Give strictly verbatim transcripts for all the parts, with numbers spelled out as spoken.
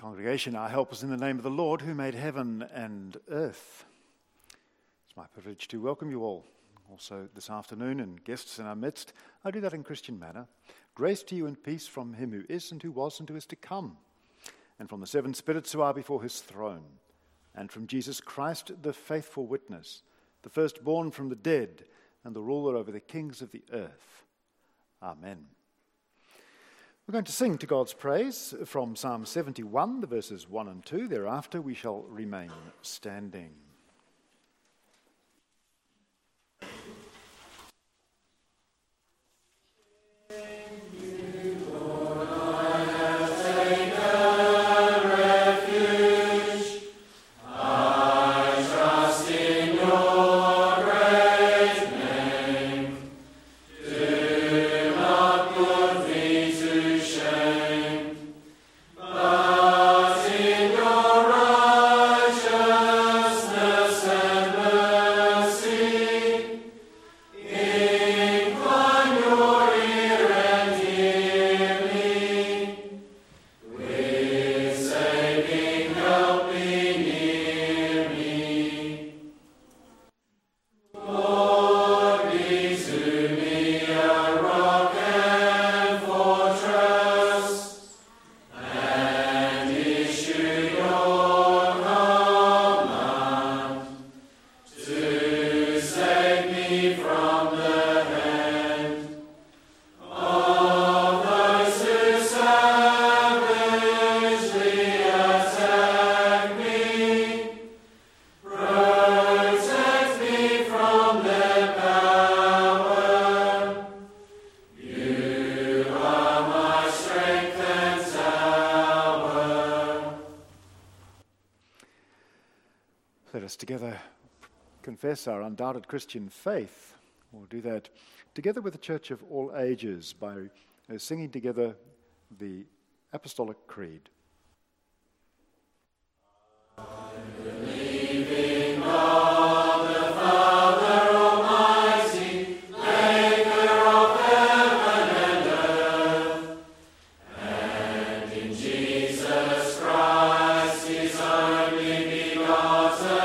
Congregation, our help is in the name of the Lord who made heaven and earth. It's my privilege to welcome you all, also this afternoon, and guests in our midst. I do that in Christian manner. Grace to you and peace from him who is and who was and who is to come, and from the seven spirits who are before his throne, and from Jesus Christ, the faithful witness, the firstborn from the dead, and the ruler over the kings of the earth. Amen. We're going to sing to God's praise from Psalm seventy-one, the verses one and two. Thereafter we shall remain standing. Let us together confess our undoubted Christian faith. We'll do that together with the Church of all ages by singing together the Apostolic Creed. I believe in God, the Father Almighty, maker of heaven and earth, and in Jesus Christ, his only begotten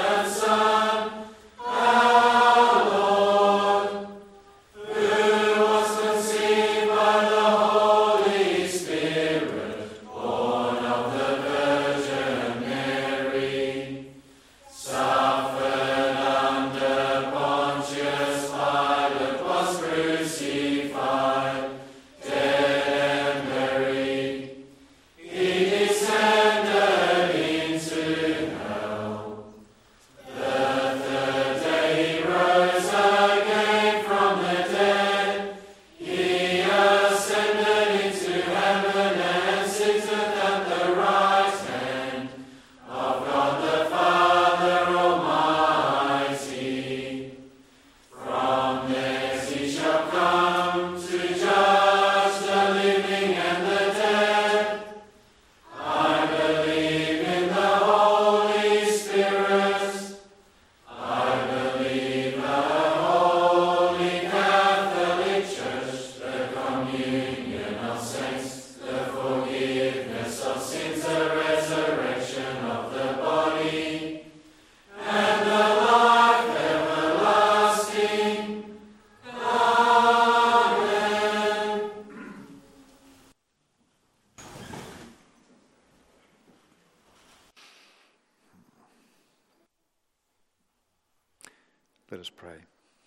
Let us pray.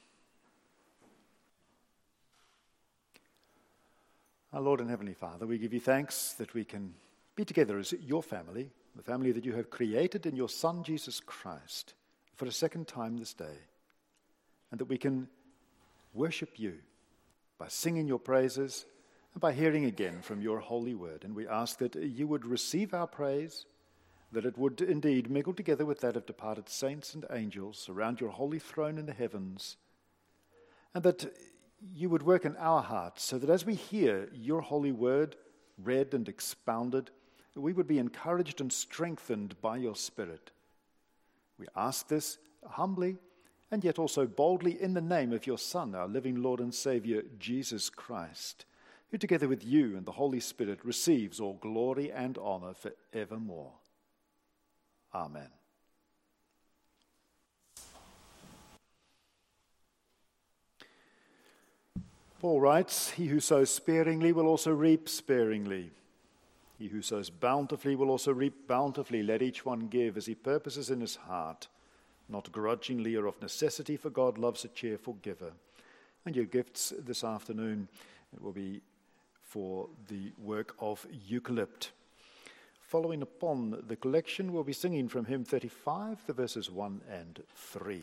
Our Lord and Heavenly Father, we give you thanks that we can be together as your family, the family that you have created in your Son, Jesus Christ, for a second time this day, and that we can worship you by singing your praises and by hearing again from your holy word. And we ask that you would receive our praise, that it would indeed mingle together with that of departed saints and angels around your holy throne in the heavens, and that you would work in our hearts so that as we hear your holy word read and expounded, we would be encouraged and strengthened by your Spirit. We ask this humbly and yet also boldly in the name of your Son, our living Lord and Savior, Jesus Christ, who together with you and the Holy Spirit receives all glory and honor for evermore. Amen. Paul writes, "He who sows sparingly will also reap sparingly. He who sows bountifully will also reap bountifully. Let each one give as he purposes in his heart, not grudgingly or of necessity, for God loves a cheerful giver." And your gifts this afternoon will be for the work of Eucalypt. Following upon the collection, we'll be singing from hymn thirty-five, the verses one and three.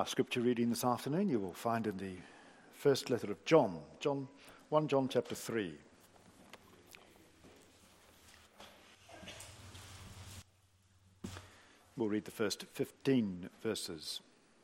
our scripture reading this afternoon you will find in the first letter of John, John First John chapter three. We'll read the first fifteen verses.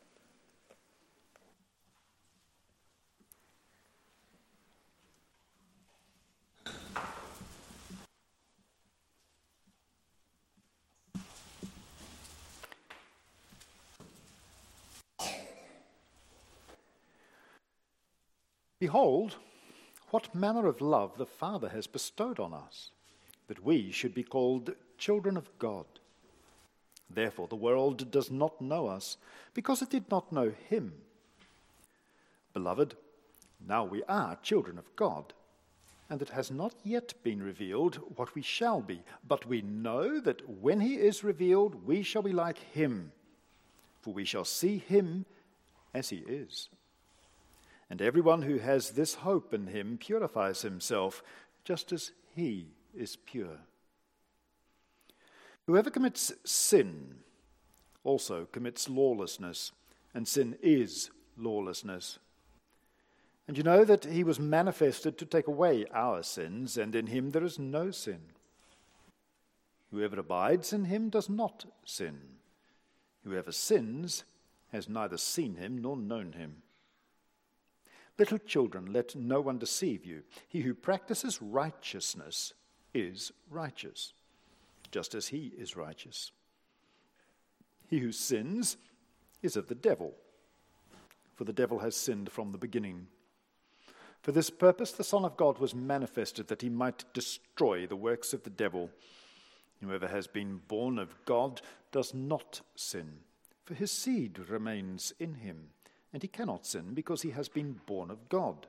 Behold, what manner of love the Father has bestowed on us, that we should be called children of God. Therefore the world does not know us, because it did not know him. Beloved, now we are children of God, and it has not yet been revealed what we shall be, but we know that when he is revealed, we shall be like him, for we shall see him as he is. And everyone who has this hope in him purifies himself, just as he is pure. Whoever commits sin also commits lawlessness, and sin is lawlessness. And you know that he was manifested to take away our sins, and in him there is no sin. Whoever abides in him does not sin. Whoever sins has neither seen him nor known him. Little children, let no one deceive you. He who practices righteousness is righteous, just as he is righteous. He who sins is of the devil, for the devil has sinned from the beginning. For this purpose the Son of God was manifested, that he might destroy the works of the devil. Whoever has been born of God does not sin, for his seed remains in him, and he cannot sin because he has been born of God.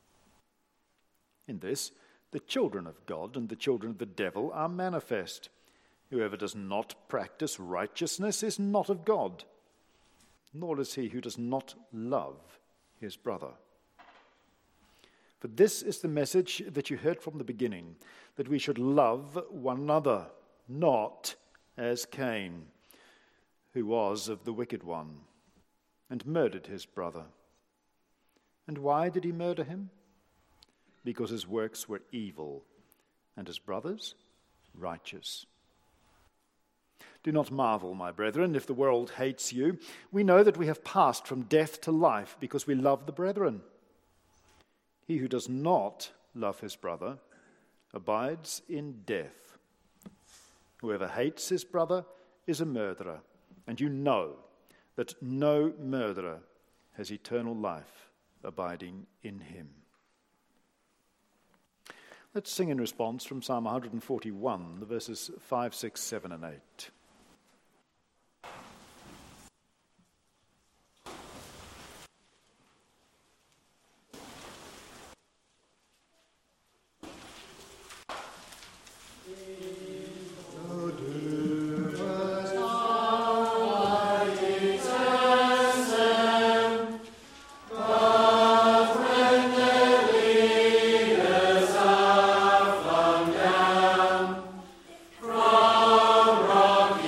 In this, the children of God and the children of the devil are manifest. Whoever does not practice righteousness is not of God, nor is he who does not love his brother. For this is the message that you heard from the beginning, that we should love one another, not as Cain, who was of the wicked one, and murdered his brother. And why did he murder him? Because his works were evil, and his brother's righteous. Do not marvel, my brethren, if the world hates you. We know that we have passed from death to life, because we love the brethren. He who does not love his brother abides in death. Whoever hates his brother is a murderer, and you know that no murderer has eternal life abiding in him. Let's sing in response from Psalm one forty-one, the verses five, six, seven, and eight. From rock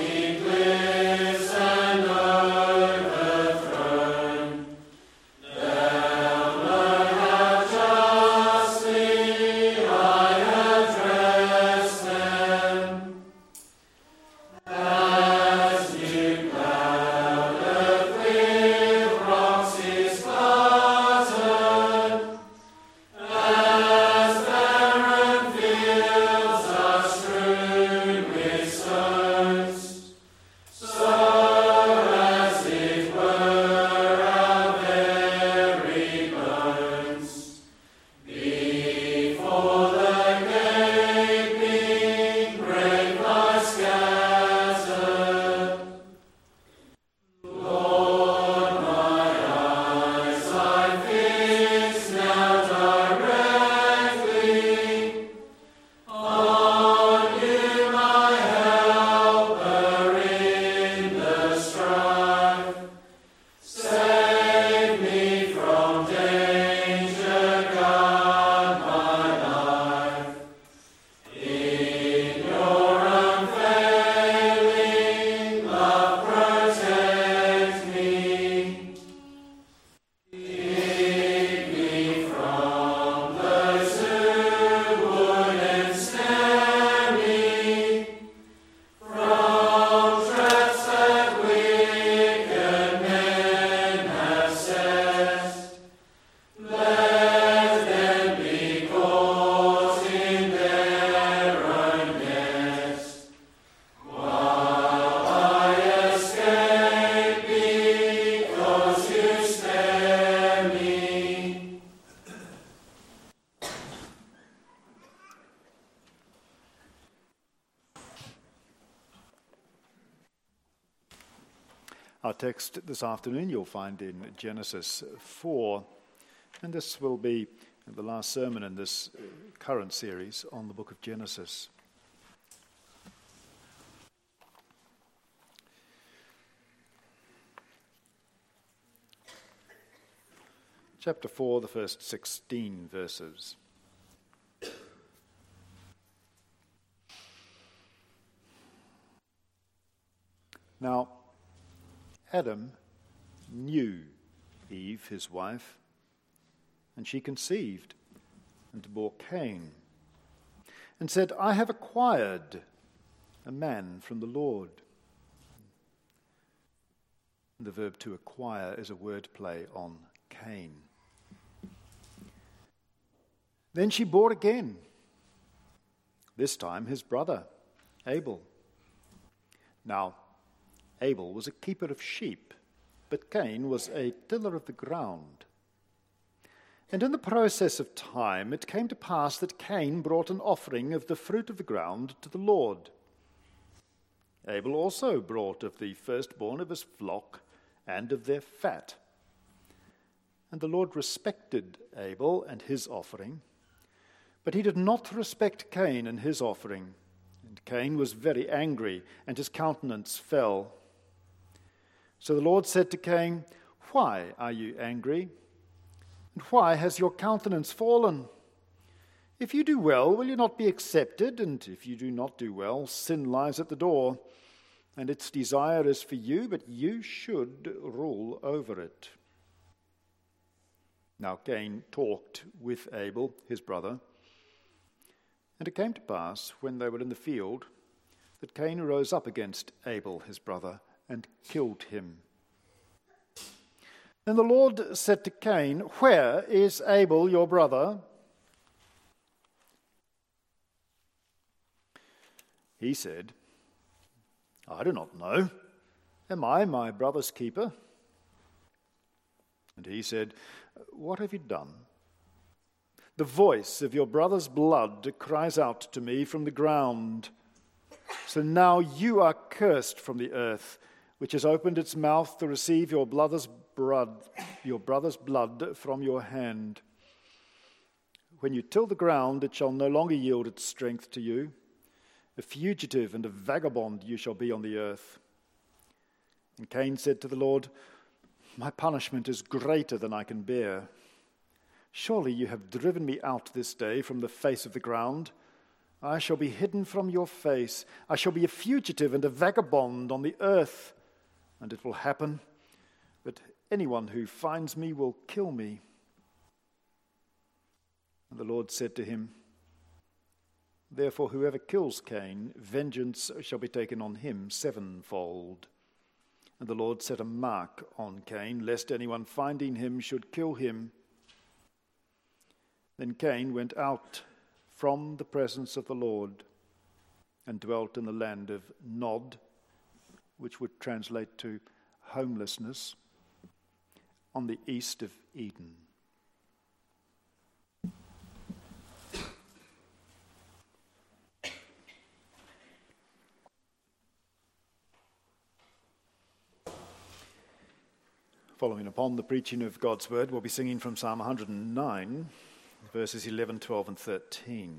Our text this afternoon you'll find in Genesis four, and this will be the last sermon in this current series on the book of Genesis. Chapter four, the first sixteen verses. Now, Adam knew Eve, his wife, and she conceived and bore Cain, and said, I have acquired a man from the Lord. The verb to acquire is a word play on Cain. Then she bore again, this time his brother, Abel. Now, Abel was a keeper of sheep, but Cain was a tiller of the ground. And in the process of time, it came to pass that Cain brought an offering of the fruit of the ground to the Lord. Abel also brought of the firstborn of his flock and of their fat. And the Lord respected Abel and his offering, but he did not respect Cain and his offering. And Cain was very angry, and his countenance fell. So the Lord said to Cain, Why are you angry? And why has your countenance fallen? If you do well, will you not be accepted? And if you do not do well, sin lies at the door, and its desire is for you, but you should rule over it. Now Cain talked with Abel, his brother, and it came to pass, when they were in the field, that Cain rose up against Abel, his brother, and killed him. Then the Lord said to Cain, Where is Abel, your brother? He said, I do not know. Am I my brother's keeper? And he said, What have you done? The voice of your brother's blood cries out to me from the ground. So now you are cursed from the earth, which has opened its mouth to receive your brother's blood, your brother's blood from your hand. When you till the ground, it shall no longer yield its strength to you. A fugitive and a vagabond you shall be on the earth. And Cain said to the Lord, My punishment is greater than I can bear. Surely you have driven me out this day from the face of the ground. I shall be hidden from your face. I shall be a fugitive and a vagabond on the earth. And it will happen that anyone who finds me will kill me. And the Lord said to him, Therefore whoever kills Cain, vengeance shall be taken on him sevenfold. And the Lord set a mark on Cain, lest anyone finding him should kill him. Then Cain went out from the presence of the Lord and dwelt in the land of Nod, which would translate to homelessness, on the east of Eden. Following upon the preaching of God's word, we'll be singing from Psalm one hundred nine, verses eleven, twelve, and thirteen.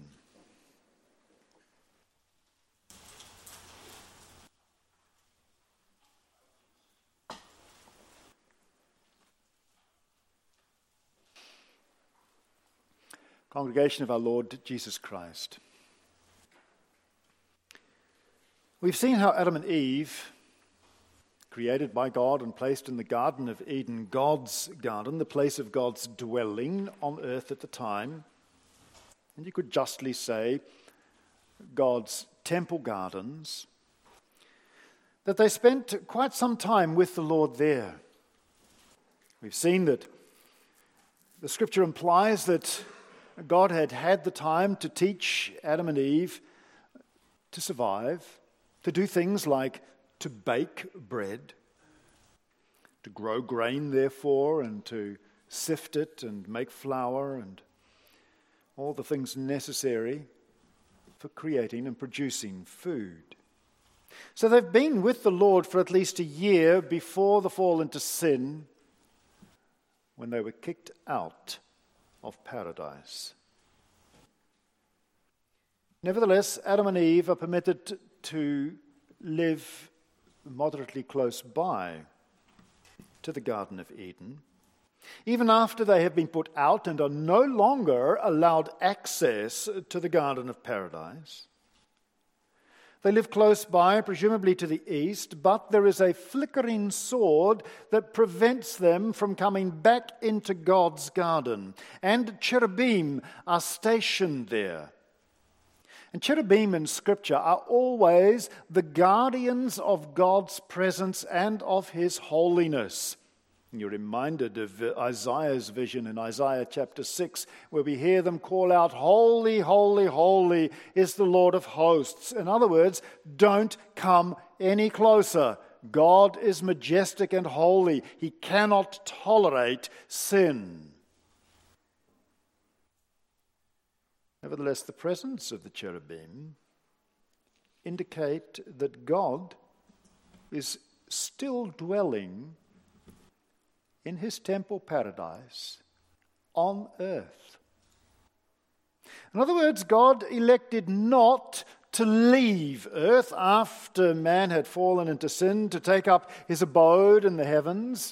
Congregation of our Lord Jesus Christ. We've seen how Adam and Eve, created by God and placed in the Garden of Eden, God's garden, the place of God's dwelling on earth at the time, and you could justly say God's temple gardens, that they spent quite some time with the Lord there. We've seen that the scripture implies that God had had the time to teach Adam and Eve to survive, to do things like to bake bread, to grow grain, therefore, and to sift it and make flour and all the things necessary for creating and producing food. So they've been with the Lord for at least a year before the fall into sin, when they were kicked out of paradise. Nevertheless, Adam and Eve are permitted to live moderately close by to the Garden of Eden, even after they have been put out and are no longer allowed access to the Garden of Paradise. They live close by, presumably to the east, but there is a flickering sword that prevents them from coming back into God's garden. And cherubim are stationed there. And cherubim in Scripture are always the guardians of God's presence and of His holiness. And you're reminded of Isaiah's vision in Isaiah chapter six, where we hear them call out, "Holy, holy, holy is the Lord of hosts." In other words, don't come any closer. God is majestic and holy. He cannot tolerate sin. Nevertheless, the presence of the cherubim indicate that God is still dwelling in His temple paradise on earth. In other words, God elected not to leave earth after man had fallen into sin, to take up His abode in the heavens.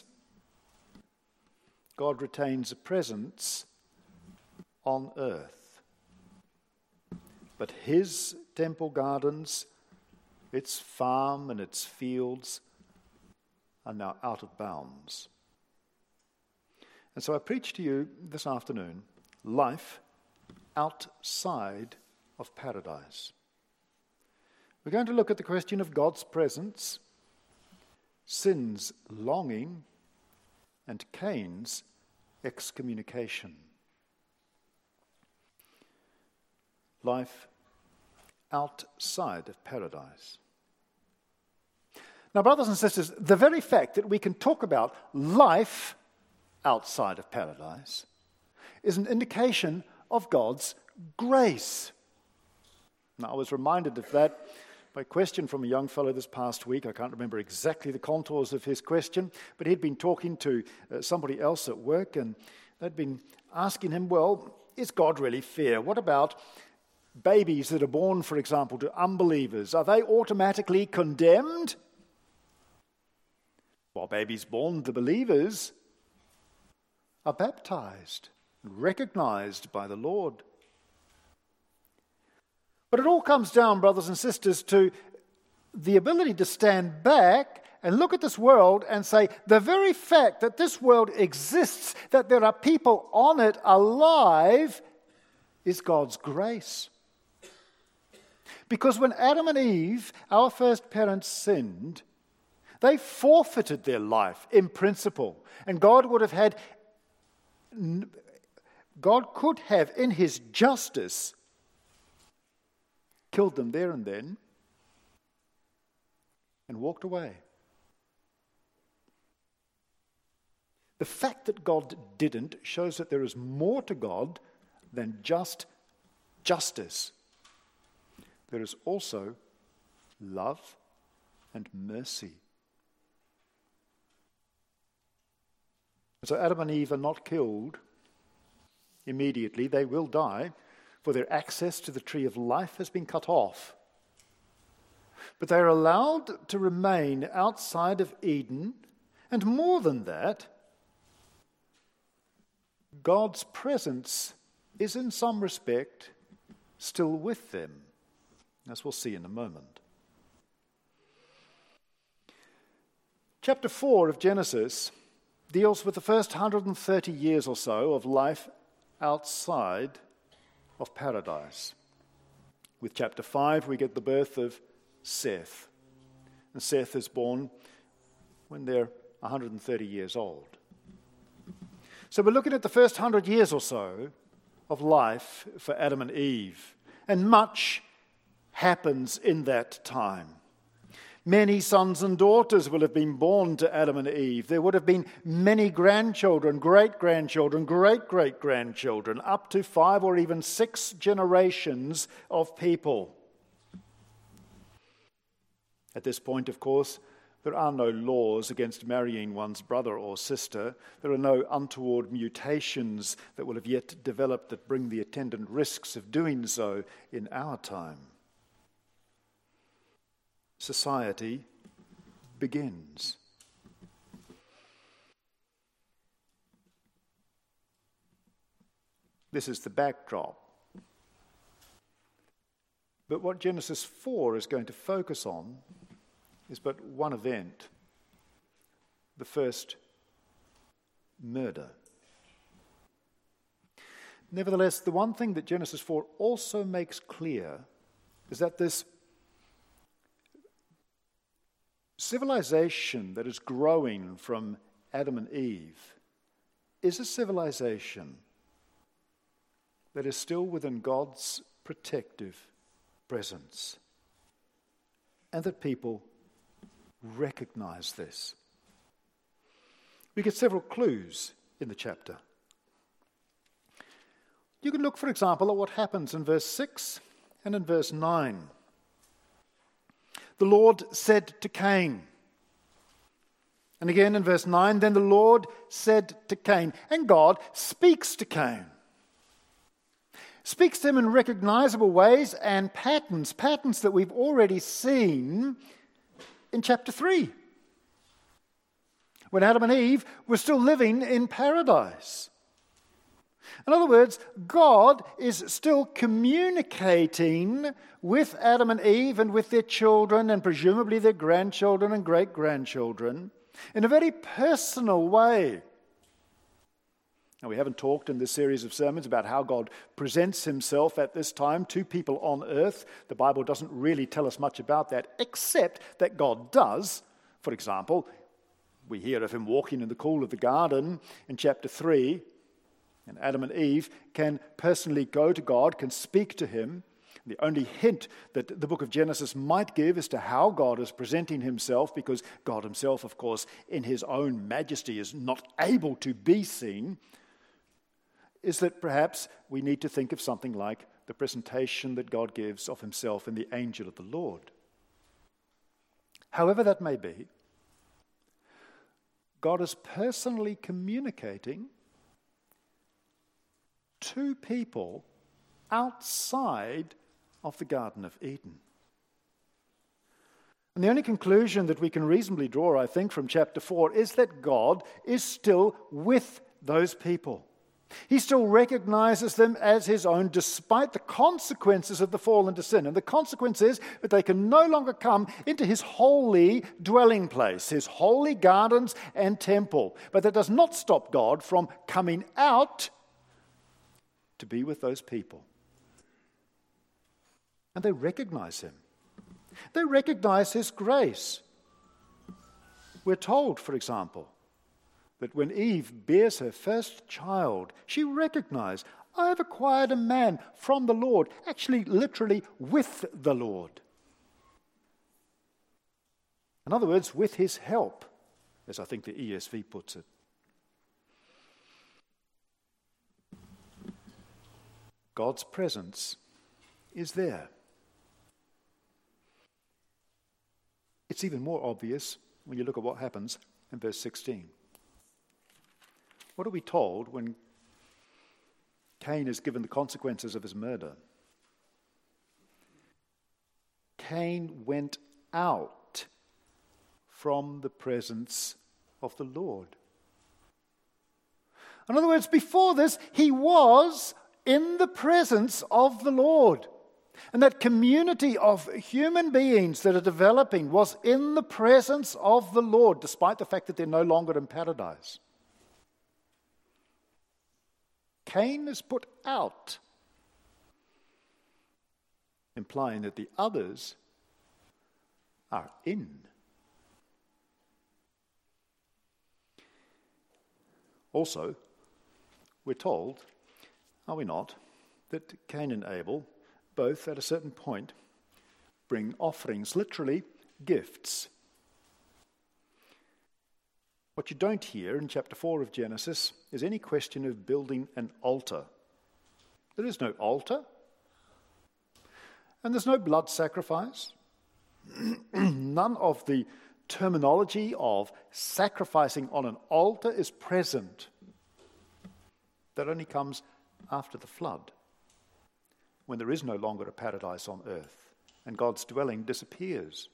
God retains a presence on earth. But His temple gardens, its farm and its fields, are now out of bounds. And so I preach to you this afternoon, life outside of paradise. We're going to look at the question of God's presence, sin's longing, and Cain's excommunication. Life outside of paradise. Now, brothers and sisters, the very fact that we can talk about life outside of paradise is an indication of God's grace. Now, I was reminded of that by a question from a young fellow this past week. I can't remember exactly the contours of his question, but he'd been talking to uh, somebody else at work, and they'd been asking him, well, is God really fair? What about babies that are born, for example, to unbelievers? Are they automatically condemned? While babies born to believers are baptized, recognized by the Lord. But it all comes down, brothers and sisters, to the ability to stand back and look at this world and say, the very fact that this world exists, that there are people on it alive, is God's grace. Because when Adam and Eve, our first parents, sinned, they forfeited their life in principle. And God would have had God could have, in His justice, killed them there and then and walked away. The fact that God didn't shows that there is more to God than just justice. There is also love and mercy. So Adam and Eve are not killed immediately. They will die, for their access to the tree of life has been cut off. But they are allowed to remain outside of Eden, and more than that, God's presence is in some respect still with them, as we'll see in a moment. Chapter four of Genesis deals with the first one hundred thirty years or so of life outside of paradise. With chapter five, we get the birth of Seth. And Seth is born when they're one hundred thirty years old. So we're looking at the first hundred years or so of life for Adam and Eve. And much happens in that time. Many sons and daughters will have been born to Adam and Eve. There would have been many grandchildren, great-grandchildren, great-great-grandchildren, up to five or even six generations of people. At this point, of course, there are no laws against marrying one's brother or sister. There are no untoward mutations that will have yet developed that bring the attendant risks of doing so in our time. Society begins. This is the backdrop. But what Genesis four is going to focus on is but one event, the first murder. Nevertheless, the one thing that Genesis four also makes clear is that this civilization that is growing from Adam and Eve is a civilization that is still within God's protective presence, and that people recognize this. We get several clues in the chapter. You can look, for example, at what happens in verse six and in verse nine. The Lord said to Cain, and again in verse nine, then the Lord said to Cain, and God speaks to Cain. Speaks to him in recognizable ways and patterns, patterns that we've already seen in chapter three, when Adam and Eve were still living in paradise. In other words, God is still communicating with Adam and Eve and with their children and presumably their grandchildren and great-grandchildren in a very personal way. Now, we haven't talked in this series of sermons about how God presents himself at this time to people on earth. The Bible doesn't really tell us much about that, except that God does. For example, we hear of him walking in the cool of the garden in chapter three, and Adam and Eve can personally go to God, can speak to him. The only hint that the book of Genesis might give as to how God is presenting himself, because God himself, of course, in his own majesty is not able to be seen, is that perhaps we need to think of something like the presentation that God gives of himself in the angel of the Lord. However that may be, God is personally communicating to people outside of the Garden of Eden. And the only conclusion that we can reasonably draw, I think, from chapter four is that God is still with those people. He still recognizes them as his own despite the consequences of the fall into sin. And the consequence is that they can no longer come into his holy dwelling place, his holy gardens and temple. But that does not stop God from coming out to be with those people. And they recognize him. They recognize his grace. We're told, for example, that when Eve bears her first child, she recognized, I have acquired a man from the Lord, actually literally with the Lord. In other words, with his help, as I think the E S V puts it. God's presence is there. It's even more obvious when you look at what happens in verse sixteen. What are we told when Cain is given the consequences of his murder? Cain went out from the presence of the Lord. In other words, before this, he was in the presence of the Lord. And that community of human beings that are developing was in the presence of the Lord, despite the fact that they're no longer in paradise. Cain is put out, implying that the others are in. Also, we're told, are we not, that Cain and Abel both at a certain point bring offerings, literally gifts. What you don't hear in chapter four of Genesis is any question of building an altar. There is no altar, and there's no blood sacrifice, None of the terminology of sacrificing on an altar is present. That only comes after the flood, when there is no longer a paradise on earth and God's dwelling disappears.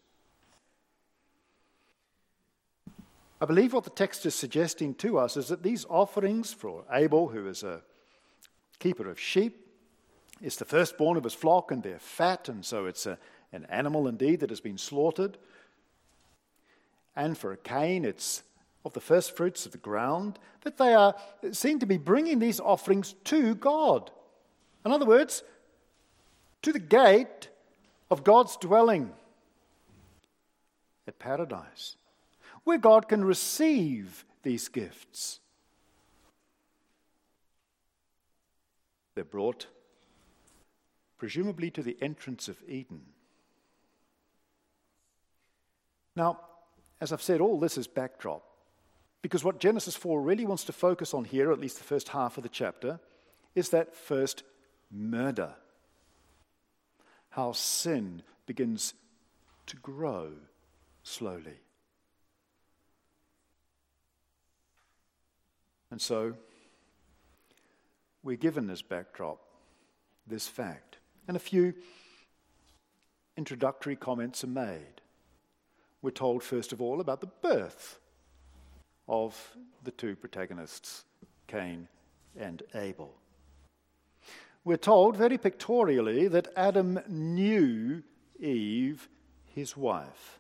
I believe what the text is suggesting to us is that these offerings for Abel, who is a keeper of sheep, is the firstborn of his flock and their fat, and so it's a, an animal indeed that has been slaughtered. And for Cain, it's of the first fruits of the ground, that they are seen to be bringing these offerings to God. In other words, to the gate of God's dwelling at paradise, where God can receive these gifts. They're brought, presumably, to the entrance of Eden. Now, as I've said, all this is backdrop, because what Genesis four really wants to focus on here, at least the first half of the chapter, is that first murder. How sin begins to grow slowly. And so, we're given this backdrop, this fact, and a few introductory comments are made. We're told, first of all, about the birth of the two protagonists, Cain and Abel. We're told very pictorially that Adam knew Eve, his wife.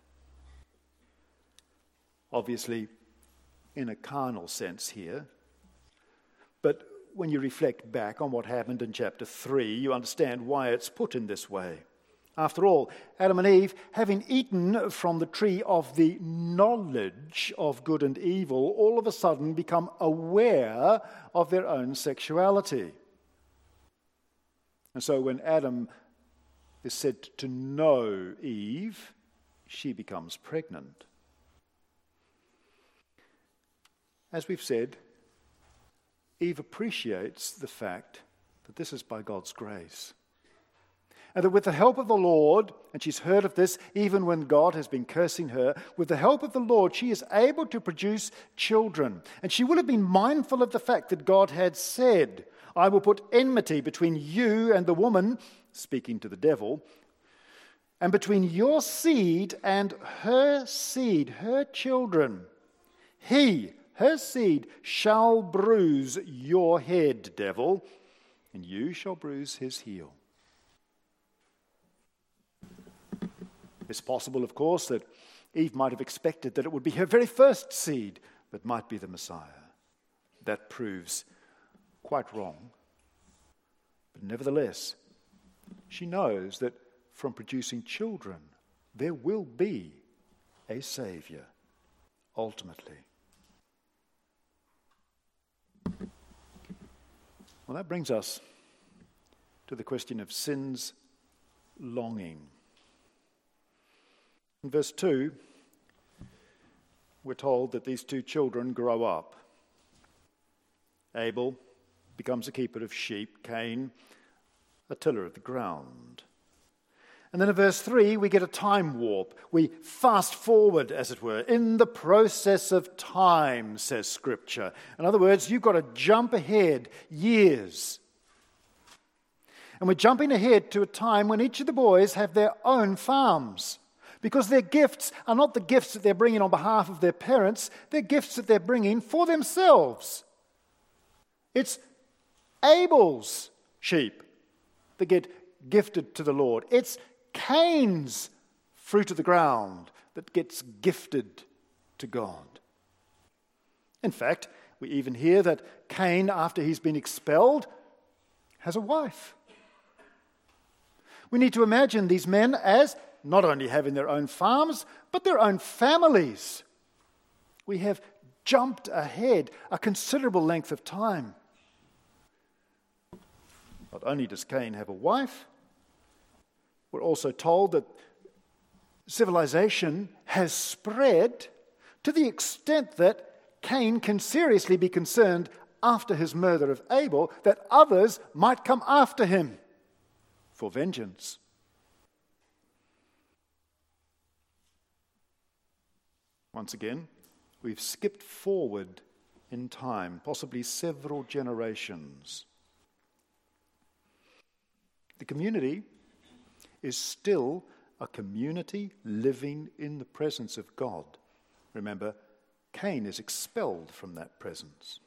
Obviously, in a carnal sense here, but when you reflect back on what happened in chapter three, you understand why it's put in this way. After all, Adam and Eve, having eaten from the tree of the knowledge of good and evil, all of a sudden become aware of their own sexuality. And so when Adam is said to know Eve, she becomes pregnant. As we've said, Eve appreciates the fact that this is by God's grace. And that with the help of the Lord, and she's heard of this even when God has been cursing her, with the help of the Lord, she is able to produce children. And she will have been mindful of the fact that God had said, I will put enmity between you and the woman, speaking to the devil, and between your seed and her seed, her children. He, her seed, shall bruise your head, devil, and you shall bruise his heel. It's possible, of course, that Eve might have expected that it would be her very first seed that might be the Messiah. That proves quite wrong. But nevertheless, she knows that from producing children, there will be a Savior, ultimately. Well, that brings us to the question of sin's longing. In verse two, we're told that these two children grow up. Abel becomes a keeper of sheep, Cain a tiller of the ground. And then in verse three, we get a time warp. We fast forward, as it were, in the process of time, says Scripture. In other words, you've got to jump ahead years. And we're jumping ahead to a time when each of the boys have their own farms. Because their gifts are not the gifts that they're bringing on behalf of their parents, they're gifts that they're bringing for themselves. It's Abel's sheep that get gifted to the Lord. It's Cain's fruit of the ground that gets gifted to God. In fact, we even hear that Cain, after he's been expelled, has a wife. We need to imagine these men as not only having their own farms, but their own families. We have jumped ahead a considerable length of time. Not only does Cain have a wife, we're also told that civilization has spread to the extent that Cain can seriously be concerned after his murder of Abel that others might come after him for vengeance. Once again, we've skipped forward in time, possibly several generations. The community is still a community living in the presence of God. Remember, Cain is expelled from that presence.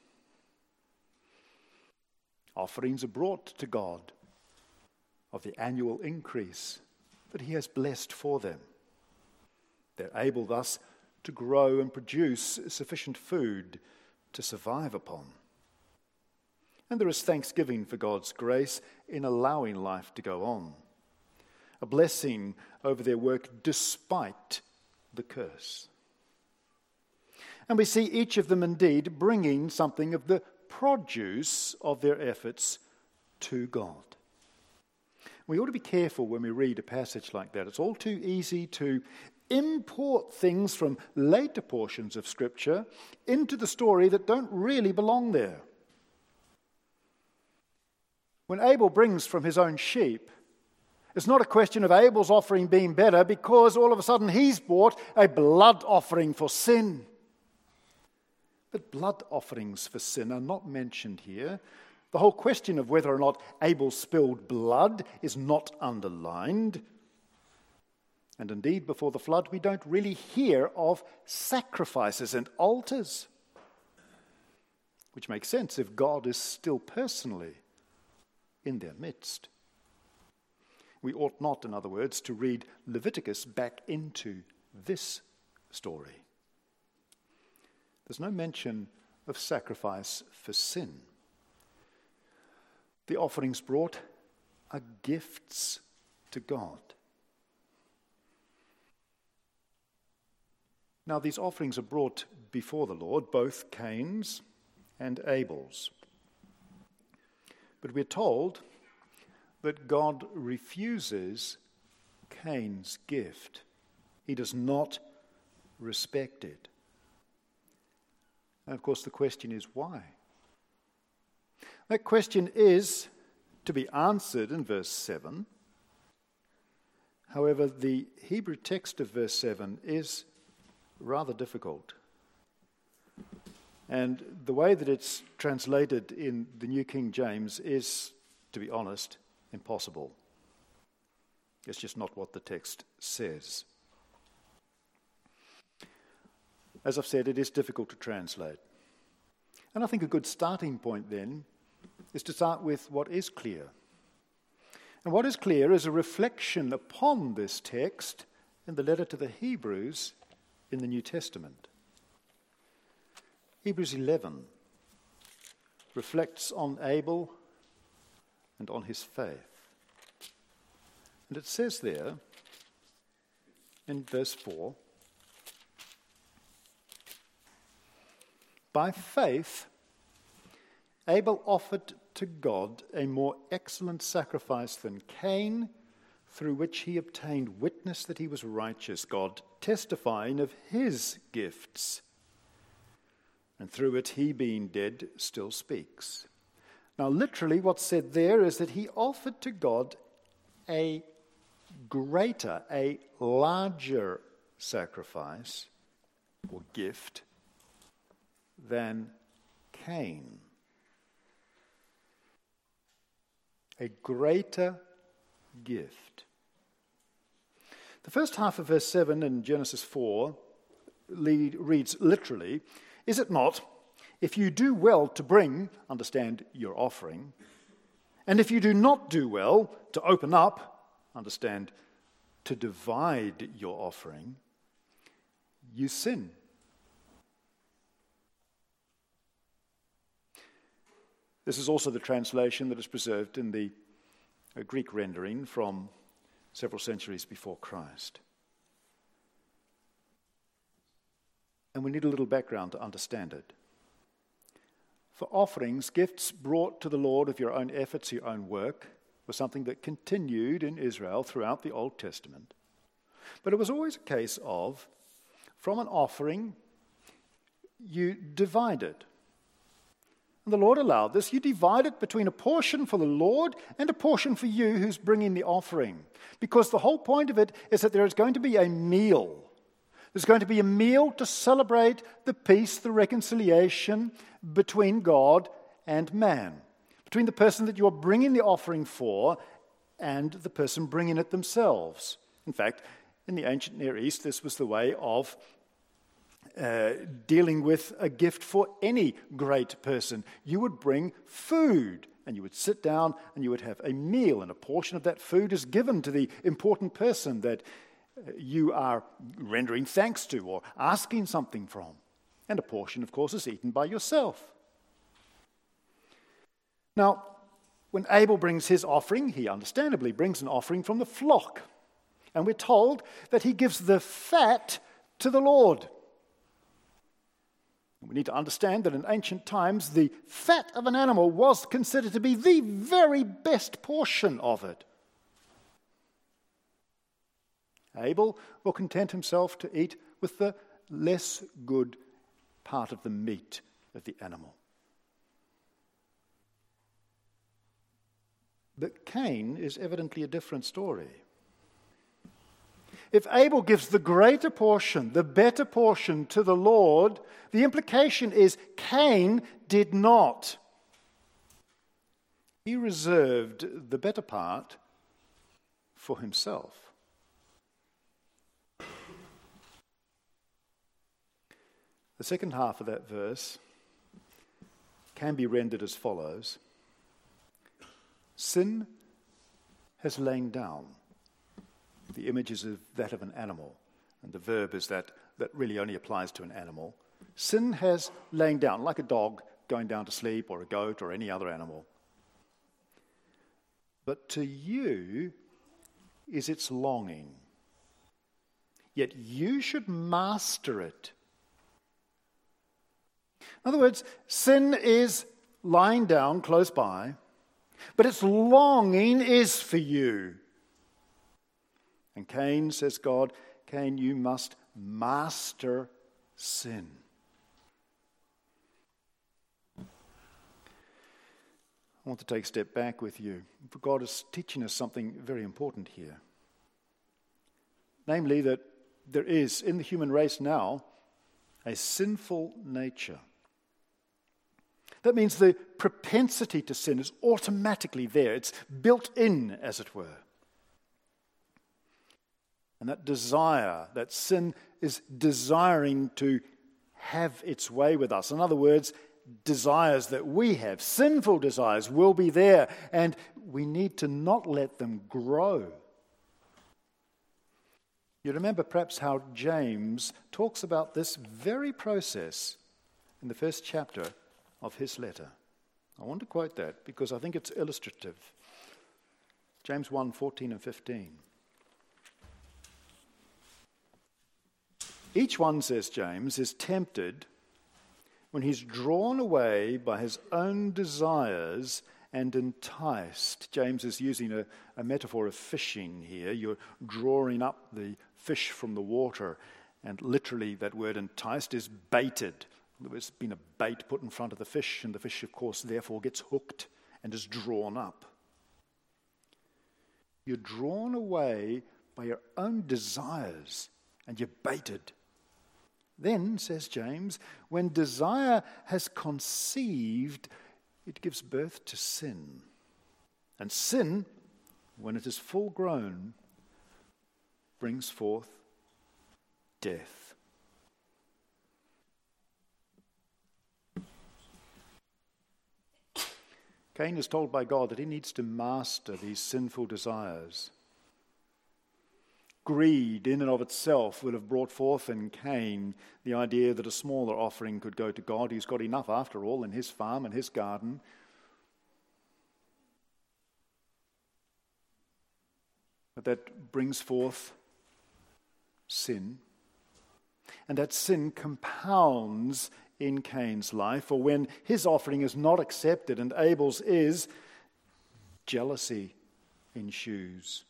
Offerings are brought to God of the annual increase that he has blessed for them. They're able thus to grow and produce sufficient food to survive upon. And there is thanksgiving for God's grace in allowing life to go on. A blessing over their work despite the curse. And we see each of them indeed bringing something of the produce of their efforts to God. We ought to be careful when we read a passage like that. It's all too easy to import things from later portions of Scripture into the story that don't really belong there. When Abel brings from his own sheep, it's not a question of Abel's offering being better because all of a sudden he's brought a blood offering for sin. But blood offerings for sin are not mentioned here. The whole question of whether or not Abel spilled blood is not underlined. And indeed, before the flood, we don't really hear of sacrifices and altars. Which makes sense if God is still personally in their midst. We ought not, in other words, to read Leviticus back into this story. There's no mention of sacrifice for sin. The offerings brought are gifts to God. Now, these offerings are brought before the Lord, both Cain's and Abel's. But we're told that God refuses Cain's gift. He does not respect it. And of course, the question is why? That question is to be answered in verse seven. However, the Hebrew text of verse seven is rather difficult. And the way that it's translated in the New King James is, to be honest, impossible. It's just not what the text says. As I've said, it is difficult to translate. And I think a good starting point then is to start with what is clear. And what is clear is a reflection upon this text in the letter to the Hebrews in the New Testament. Hebrews eleven reflects on Abel and on his faith. And it says there in verse four, by faith, Abel offered to God a more excellent sacrifice than Cain, through which he obtained witness that he was righteous, God testifying of his gifts. And through it, he being dead still speaks. Now, literally, what's said there is that he offered to God a greater, a larger sacrifice or gift than Cain. A greater gift. The first half of verse seven in Genesis four lead, reads literally, is it not, if you do well to bring, understand, your offering, and if you do not do well to open up, understand, to divide your offering, you sin. This is also the translation that is preserved in the uh, Greek rendering from several centuries before Christ. And we need a little background to understand it. For offerings, gifts brought to the Lord of your own efforts, your own work, was something that continued in Israel throughout the Old Testament. But it was always a case of, from an offering, you divide it. And the Lord allowed this. You divide it between a portion for the Lord and a portion for you who's bringing the offering. Because the whole point of it is that there is going to be a meal. There's going to be a meal to celebrate the peace, the reconciliation between God and man, between the person that you are bringing the offering for and the person bringing it themselves. In fact, in the ancient Near East, this was the way of uh, dealing with a gift for any great person. You would bring food, and you would sit down and you would have a meal, and a portion of that food is given to the important person that you are rendering thanks to or asking something from. And a portion, of course, is eaten by yourself. Now, when Abel brings his offering, he understandably brings an offering from the flock. And we're told that he gives the fat to the Lord. We need to understand that in ancient times, the fat of an animal was considered to be the very best portion of it. Abel will content himself to eat with the less good part of the meat of the animal. But Cain is evidently a different story. If Abel gives the greater portion, the better portion to the Lord, the implication is Cain did not. He reserved the better part for himself. The second half of that verse can be rendered as follows. Sin has lain down. The image is of that of an animal, and the verb is that that really only applies to an animal. Sin has lain down, like a dog going down to sleep, or a goat, or any other animal. But to you is its longing. Yet you should master it. In other words, sin is lying down close by, but its longing is for you. And Cain, says God, Cain, you must master sin. I want to take a step back with you. For God is teaching us something very important here. Namely, that there is in the human race now a sinful nature. That means the propensity to sin is automatically there. It's built in, as it were. And that desire, that sin is desiring to have its way with us. In other words, desires that we have, sinful desires, will be there, and we need to not let them grow. You remember perhaps how James talks about this very process in the first chapter of his letter. I want to quote that because I think it's illustrative. James one, fourteen and fifteen. Each one, says James, is tempted when he's drawn away by his own desires and enticed. James is using a, a metaphor of fishing here. You're drawing up the fish from the water, and literally that word enticed is baited. There's been a bait put in front of the fish, and the fish, of course, therefore gets hooked and is drawn up. You're drawn away by your own desires, and you're baited. Then, says James, when desire has conceived, it gives birth to sin. And sin, when it is full grown, brings forth death. Cain is told by God that he needs to master these sinful desires. Greed in and of itself would have brought forth in Cain the idea that a smaller offering could go to God. He's got enough, after all, in his farm and his garden. But that brings forth sin. And that sin compounds in Cain's life, for when his offering is not accepted and Abel's is, jealousy ensues.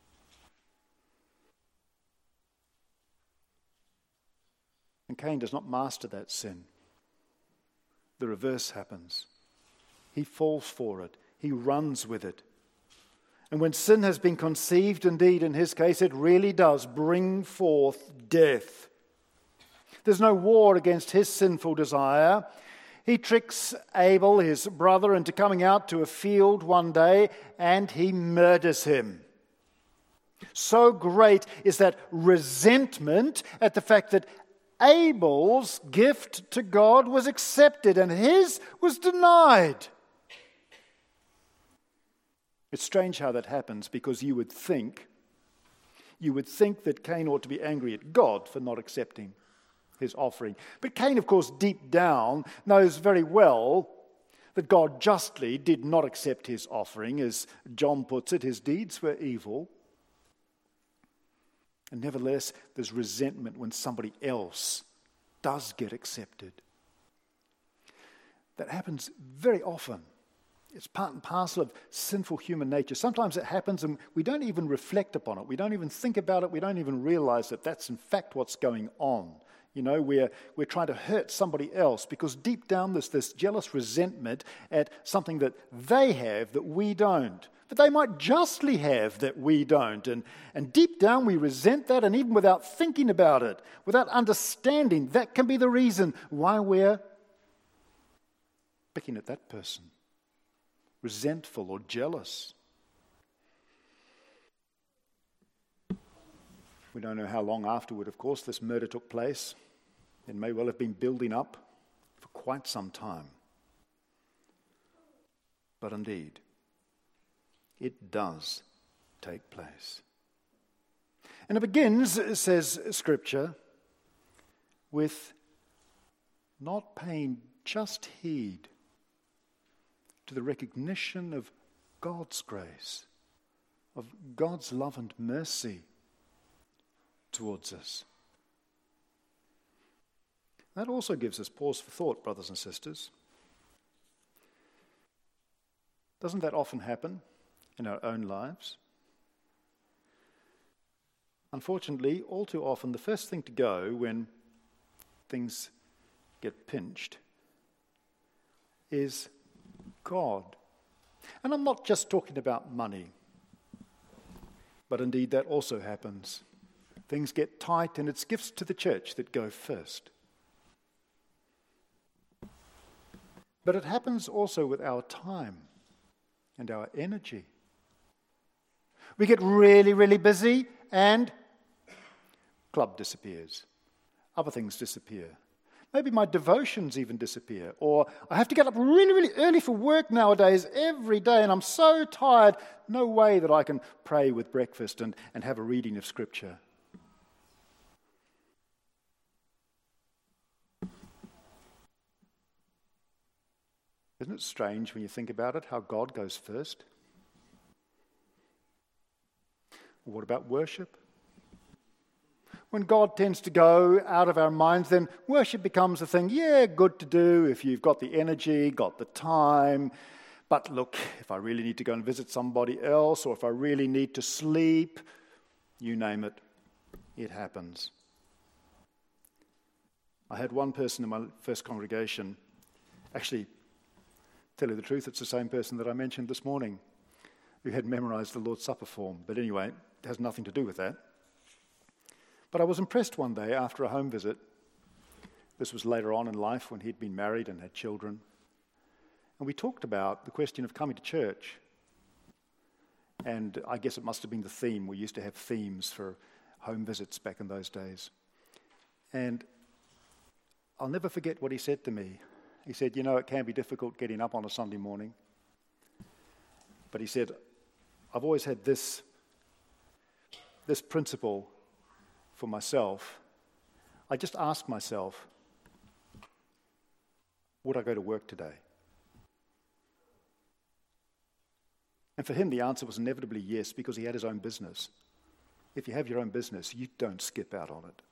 And Cain does not master that sin. The reverse happens. He falls for it. He runs with it. And when sin has been conceived, indeed, in his case, it really does bring forth death. There's no war against his sinful desire. He tricks Abel, his brother, into coming out to a field one day, and he murders him. So great is that resentment at the fact that Abel's gift to God was accepted and his was denied. It's strange how that happens, because you would think, you would think that Cain ought to be angry at God for not accepting his offering. But Cain, of course, deep down knows very well that God justly did not accept his offering. As John puts it, his deeds were evil. And nevertheless, there's resentment when somebody else does get accepted. That happens very often. It's part and parcel of sinful human nature. Sometimes it happens and we don't even reflect upon it. We don't even think about it. We don't even realize that that's in fact what's going on. You know, we're, we're trying to hurt somebody else because deep down there's this jealous resentment at something that they have that we don't, that they might justly have that we don't. And, and deep down we resent that, and even without thinking about it, without understanding, that can be the reason why we're picking at that person, resentful or jealous. We don't know how long afterward, of course, this murder took place. It may well have been building up for quite some time. But indeed, it does take place. And it begins, says Scripture, with not paying just heed to the recognition of God's grace, of God's love and mercy towards us. That also gives us pause for thought, brothers and sisters. Doesn't that often happen in our own lives? Unfortunately, all too often, the first thing to go when things get pinched is God. And I'm not just talking about money, but indeed that also happens. Things get tight, and it's gifts to the church that go first. But it happens also with our time and our energy. We get really, really busy, and club disappears. Other things disappear. Maybe my devotions even disappear. Or I have to get up really, really early for work nowadays, every day, and I'm so tired. No way that I can pray with breakfast and, and have a reading of Scripture. Isn't it strange when you think about it, how God goes first? What about worship? When God tends to go out of our minds, then worship becomes a thing, yeah, good to do if you've got the energy, got the time. But look, if I really need to go and visit somebody else, or if I really need to sleep, you name it, it happens. I had one person in my first congregation, actually, tell you the truth, it's the same person that I mentioned this morning, who had memorized the Lord's Supper form. But anyway, it has nothing to do with that. But I was impressed one day after a home visit. This was later on in life when he'd been married and had children. And we talked about the question of coming to church. And I guess it must have been the theme. We used to have themes for home visits back in those days. And I'll never forget what he said to me. He said, you know, it can be difficult getting up on a Sunday morning. But he said, I've always had this, this principle for myself. I just ask myself, would I go to work today? And for him, the answer was inevitably yes, because he had his own business. If you have your own business, you don't skip out on it.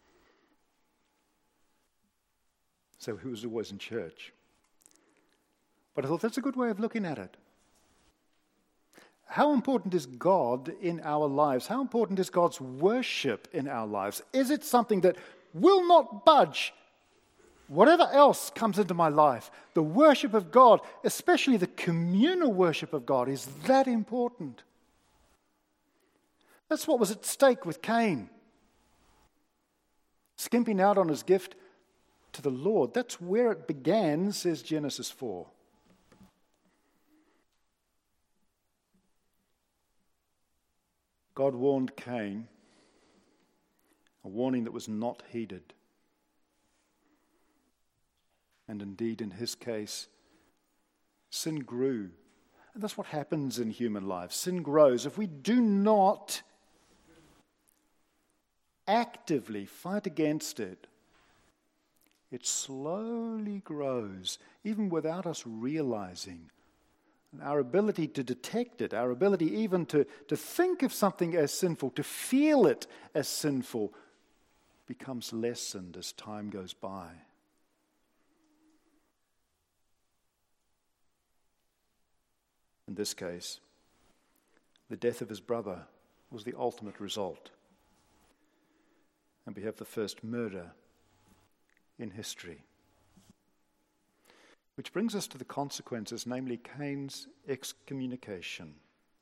So he was always in church. But I thought that's a good way of looking at it. How important is God in our lives? How important is God's worship in our lives? Is it something that will not budge? Whatever else comes into my life, the worship of God, especially the communal worship of God, is that important. That's what was at stake with Cain. Skimping out on his gift to the Lord. That's where it began, says Genesis four. God warned Cain, a warning that was not heeded. And indeed, in his case, sin grew. And that's what happens in human life. Sin grows. If we do not actively fight against it, it slowly grows, even without us realizing. And our ability to detect it, our ability even to, to think of something as sinful, to feel it as sinful, becomes lessened as time goes by. In this case, the death of his brother was the ultimate result. And we have the first murder in history. Which brings us to the consequences, namely Cain's excommunication.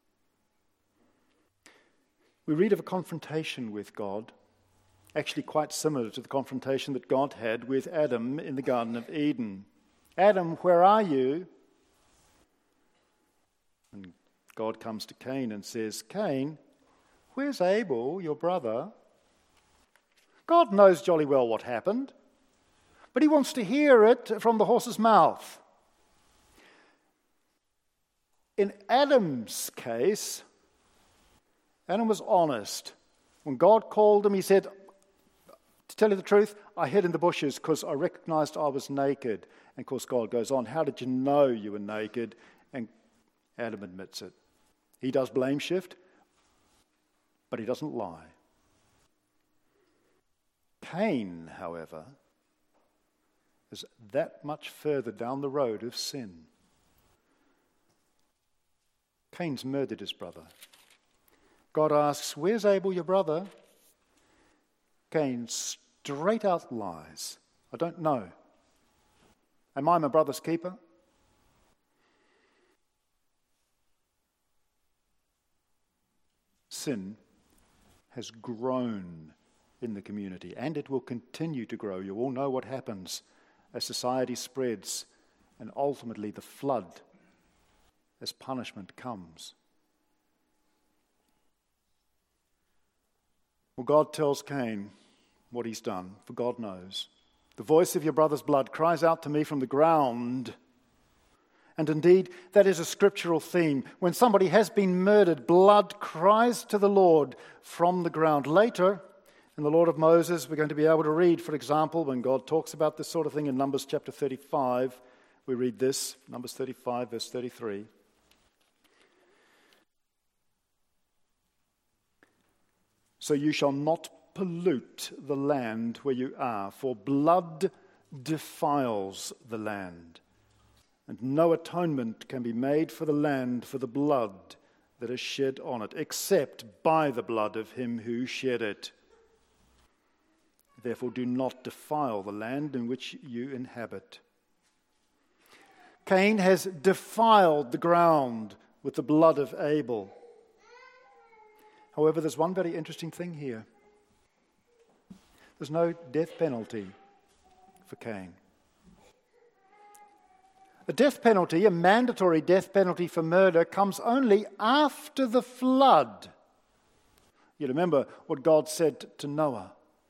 We read of a confrontation with God, actually quite similar to the confrontation that God had with Adam in the Garden of Eden. Adam, where are you? And God comes to Cain and says, Cain, where's Abel, your brother? God knows jolly well what happened, but he wants to hear it from the horse's mouth. In Adam's case, Adam was honest. When God called him, he said, to tell you the truth, I hid in the bushes because I recognized I was naked. And of course, God goes on, how did you know you were naked? And Adam admits it. He does blame shift, but he doesn't lie. Cain, however, is that much further down the road of sin. Cain's murdered his brother. God asks, where's Abel, your brother? Cain straight out lies. I don't know. Am I my brother's keeper? Sin has grown in the community, and it will continue to grow. You all know what happens as society spreads, and ultimately the flood as punishment comes. Well, God tells Cain what he's done, for God knows. The voice of your brother's blood cries out to me from the ground. And indeed, that is a scriptural theme. When somebody has been murdered, blood cries to the Lord from the ground. Later, in the Law of Moses, we're going to be able to read, for example, when God talks about this sort of thing in Numbers chapter thirty-five, we read this, Numbers thirty-five, verse thirty-three. So you shall not pollute the land where you are, for blood defiles the land, and no atonement can be made for the land for the blood that is shed on it, except by the blood of him who shed it. Therefore do not defile the land in which you inhabit. Cain has defiled the ground with the blood of Abel. However, there's one very interesting thing here. There's no death penalty for Cain. A death penalty, a mandatory death penalty for murder, comes only after the flood. You remember what God said to Noah.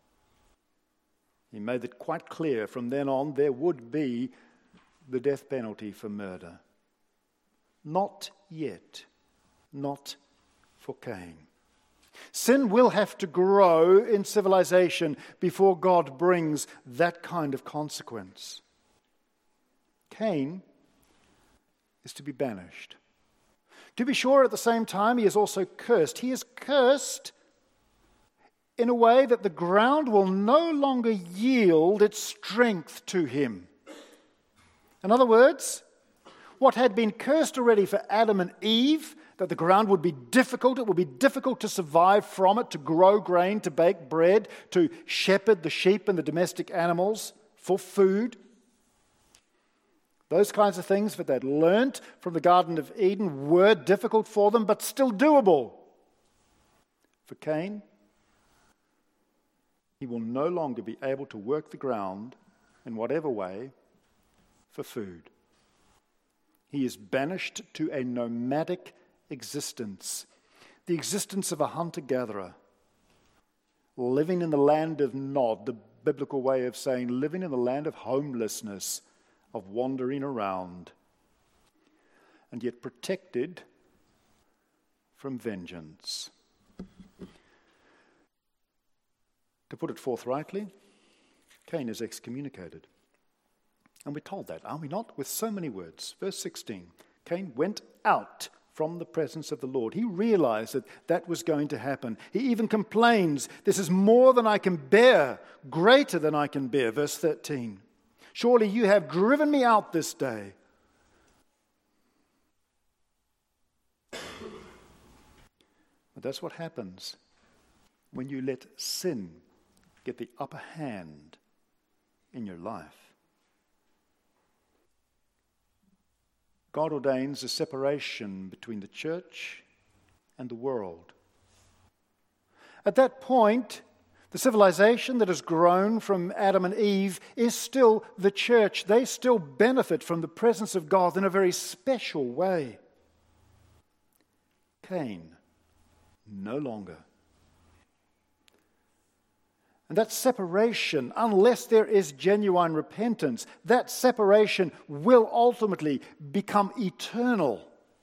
He made it quite clear from then on there would be the death penalty for murder. Not yet. Not for Cain. Sin will have to grow in civilization before God brings that kind of consequence. Cain is to be banished. To be sure, at the same time, he is also cursed. He is cursed in a way that the ground will no longer yield its strength to him. In other words, what had been cursed already for Adam and Eve, that the ground would be difficult, it would be difficult to survive from it, to grow grain, to bake bread, to shepherd the sheep and the domestic animals for food. Those kinds of things that they'd learnt from the Garden of Eden were difficult for them, but still doable. For Cain, he will no longer be able to work the ground in whatever way, for food. He is banished to a nomadic existence, the existence of a hunter-gatherer, living in the land of Nod, the biblical way of saying living in the land of homelessness, of wandering around, and yet protected from vengeance. To put it forthrightly, Cain is excommunicated. And we're told that, are we not? With so many words. Verse sixteen, Cain went out from the presence of the Lord. He realized that that was going to happen. He even complains, this is more than I can bear, greater than I can bear. Verse thirteen, surely you have driven me out this day. But that's what happens when you let sin get the upper hand in your life. God ordains a separation between the church and the world. At that point, the civilization that has grown from Adam and Eve is still the church. They still benefit from the presence of God in a very special way. Cain, no longer. And that separation, unless there is genuine repentance, that separation will ultimately become eternal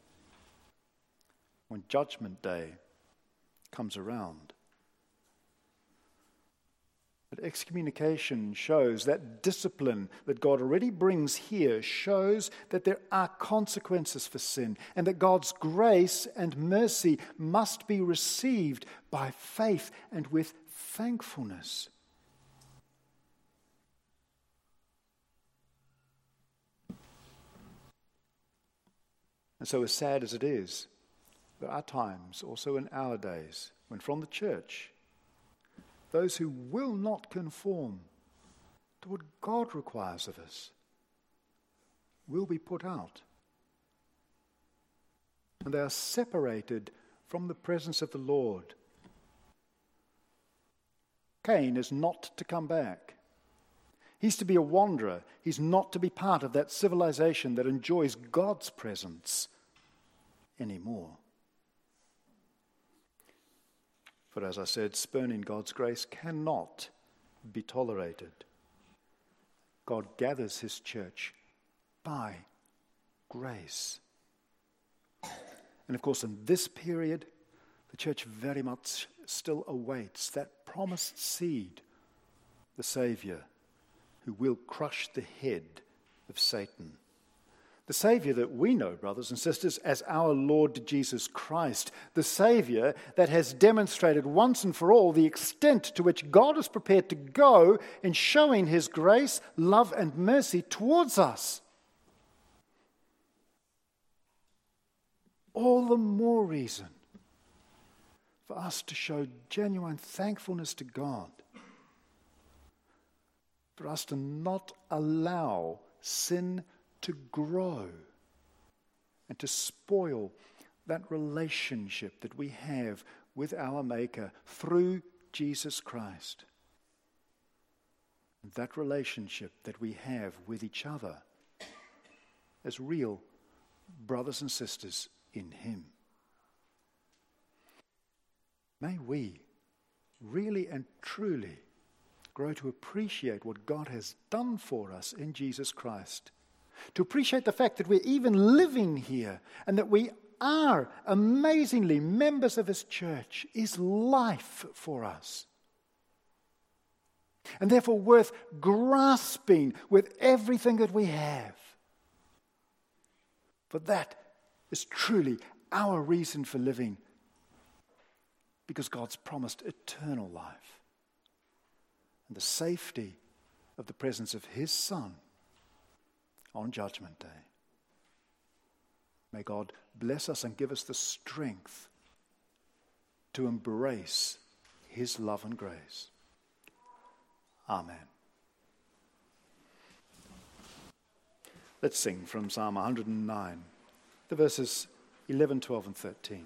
when Judgment Day comes around. But excommunication shows that discipline that God already brings here shows that there are consequences for sin and that God's grace and mercy must be received by faith and with thankfulness. And so as sad as it is, there are times also in our days when from the church, those who will not conform to what God requires of us will be put out. And they are separated from the presence of the Lord. Cain is not to come back. He's to be a wanderer. He's not to be part of that civilization that enjoys God's presence anymore. For as I said, spurning God's grace cannot be tolerated. God gathers his church by grace. And of course, in this period, the church very much still awaits that promised seed, the Savior, who will crush the head of Satan. The Savior that we know, brothers and sisters, as our Lord Jesus Christ. The Savior that has demonstrated once and for all the extent to which God is prepared to go in showing his grace, love, and mercy towards us. All the more reason for us to show genuine thankfulness to God. For us to not allow sin to grow and to spoil that relationship that we have with our Maker through Jesus Christ. And that relationship that we have with each other as real brothers and sisters in him. May we really and truly grow to appreciate what God has done for us in Jesus Christ. To appreciate the fact that we're even living here and that we are amazingly members of his church is life for us. And therefore worth grasping with everything that we have. For that is truly our reason for living, because God's promised eternal life and the safety of the presence of his Son on Judgment Day. May God bless us and give us the strength to embrace his love and grace. Amen. Let's sing from Psalm one hundred nine, the verses eleven, twelve, and thirteen.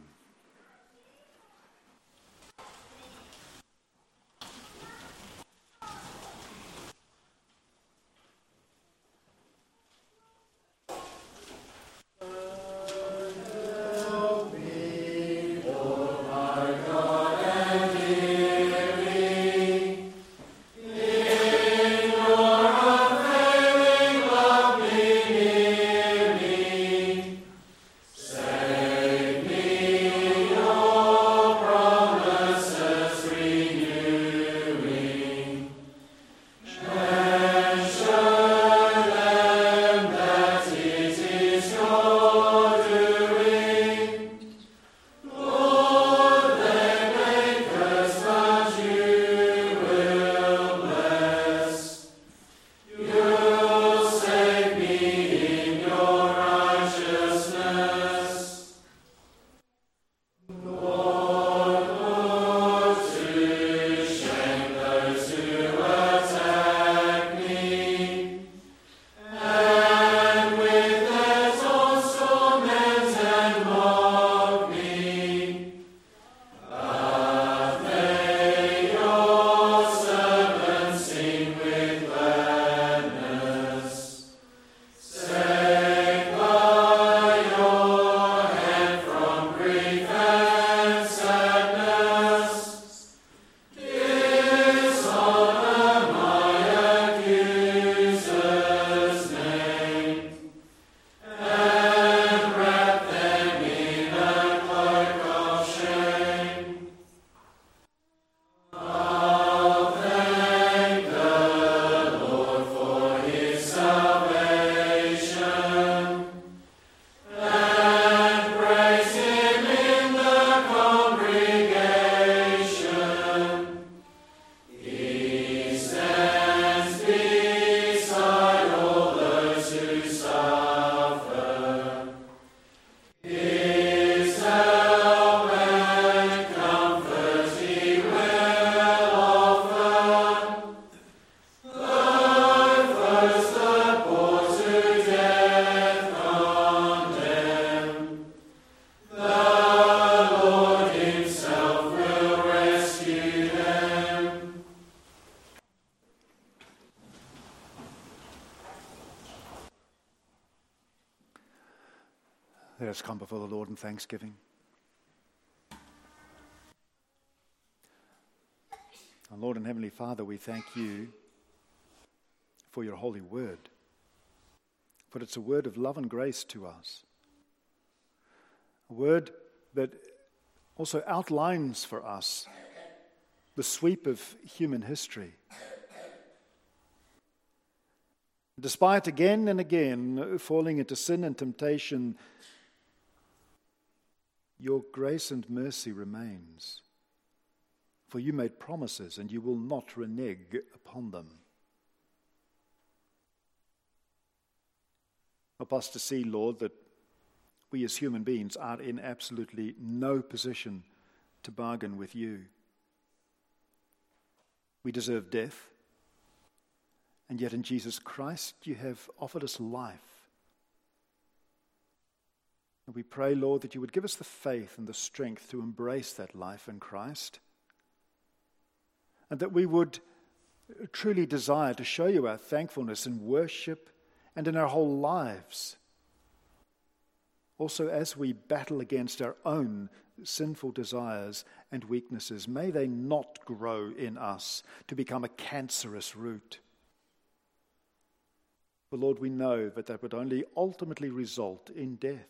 us come before the Lord in thanksgiving. Our Lord and Heavenly Father, we thank you for your holy word, for it's a word of love and grace to us. A word that also outlines for us the sweep of human history. Despite again and again falling into sin and temptation, your grace and mercy remains. For you made promises and you will not renege upon them. Help us to see, Lord, that we as human beings are in absolutely no position to bargain with you. We deserve death, and yet in Jesus Christ you have offered us life. And we pray, Lord, that you would give us the faith and the strength to embrace that life in Christ, and that we would truly desire to show you our thankfulness in worship and in our whole lives. Also, as we battle against our own sinful desires and weaknesses, may they not grow in us to become a cancerous root. For Lord, we know that that would only ultimately result in death.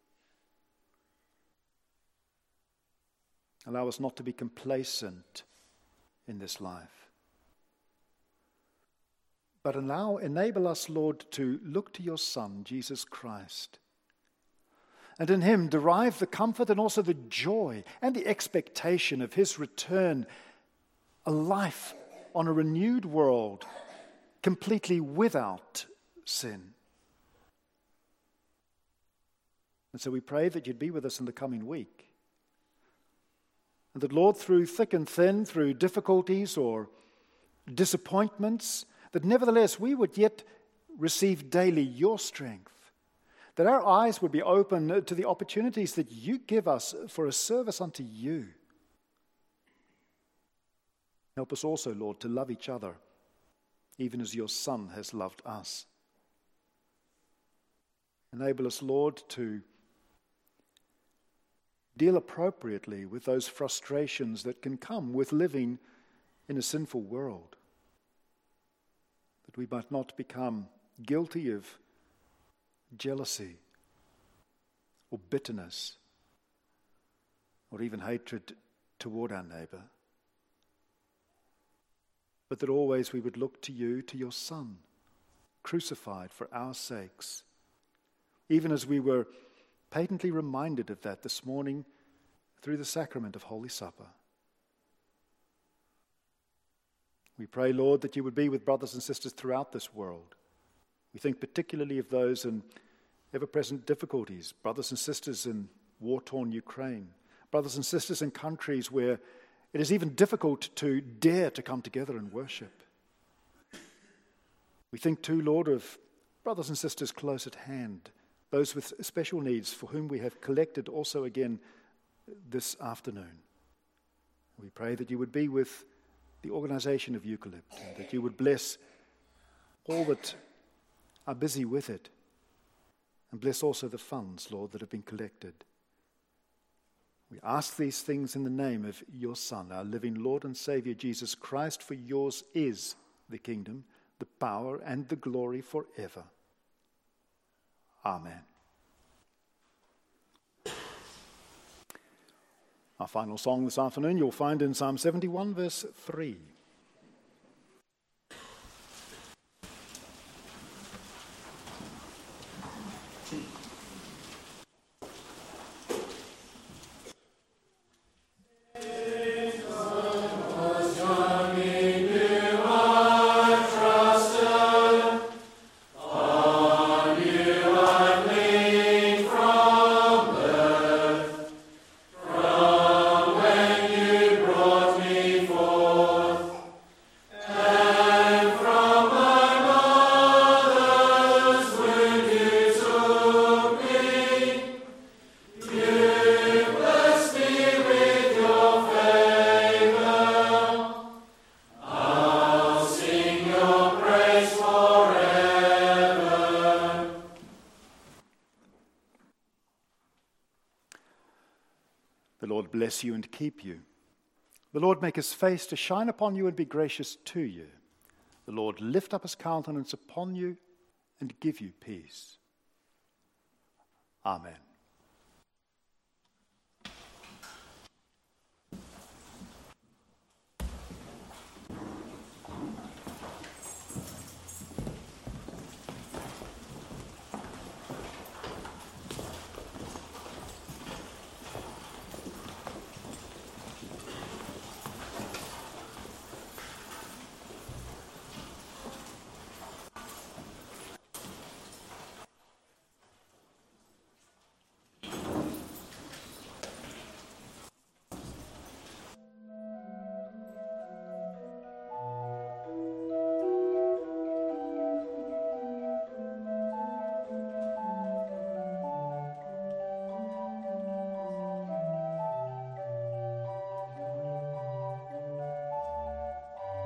Allow us not to be complacent in this life, but allow, enable us, Lord, to look to your Son, Jesus Christ, and in him derive the comfort and also the joy and the expectation of his return, a life on a renewed world, completely without sin. And so we pray that you'd be with us in the coming week. And that, Lord, through thick and thin, through difficulties or disappointments, that nevertheless we would yet receive daily your strength. That our eyes would be open to the opportunities that you give us for a service unto you. Help us also, Lord, to love each other, even as your Son has loved us. Enable us, Lord, to deal appropriately with those frustrations that can come with living in a sinful world. That we might not become guilty of jealousy or bitterness or even hatred toward our neighbor, but that always we would look to you, to your Son, crucified for our sakes, even as we were patently reminded of that this morning through the sacrament of Holy Supper. We pray, Lord, that you would be with brothers and sisters throughout this world. We think particularly of those in ever-present difficulties, brothers and sisters in war-torn Ukraine, brothers and sisters in countries where it is even difficult to dare to come together and worship. We think too, Lord, of brothers and sisters close at hand, those with special needs for whom we have collected also again this afternoon. We pray that you would be with the organization of Eucalypt, and that you would bless all that are busy with it, and bless also the funds, Lord, that have been collected. We ask these things in the name of your Son, our living Lord and Savior, Jesus Christ, for yours is the kingdom, the power, and the glory forever. Amen. Our final song this afternoon you'll find in Psalm seventy-one, verse three. From when you brought me forth. The Lord bless you and keep you. The Lord make his face to shine upon you and be gracious to you. The Lord lift up his countenance upon you and give you peace. Amen.